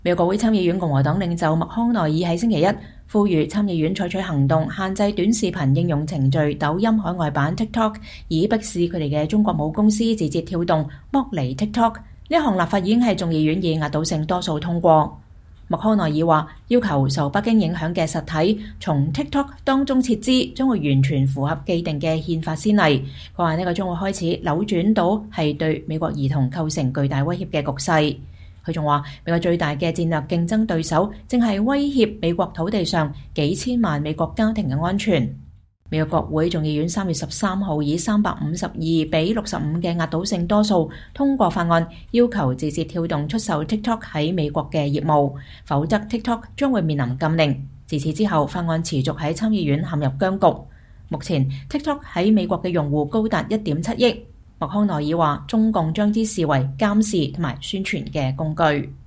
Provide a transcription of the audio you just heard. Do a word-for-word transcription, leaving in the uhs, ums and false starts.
美國國會參議院共和黨領袖麥康奈爾喺星期一呼籲參議院採取行動，限制短視頻應用程序抖音海外版 TikTok， 以迫使佢哋嘅中國母公司字節跳動剝離 TikTok。呢項立法已經係眾議院以壓倒性多數通過。麥康奈爾話，要求受北京影響嘅實體從 TikTok 當中撤資，將會完全符合既定嘅憲法先例。佢話呢個將會開始扭轉到係對美國兒童構成巨大威脅嘅局勢。佢仲話，美國最大嘅戰略競爭對手正係威脅美國土地上幾千萬美國家庭嘅安全。美國國會眾議院三月十三號以三百五十二比六十五嘅壓倒性多數通過法案，要求字節跳動出售 TikTok 喺美國嘅業務，否則 TikTok 將會面臨禁令。自此之後，法案持續喺參議院陷入僵局。目前 TikTok 喺美國嘅用戶高達一點七億。麥康奈爾話，中共將之視為監視同埋宣傳嘅工具。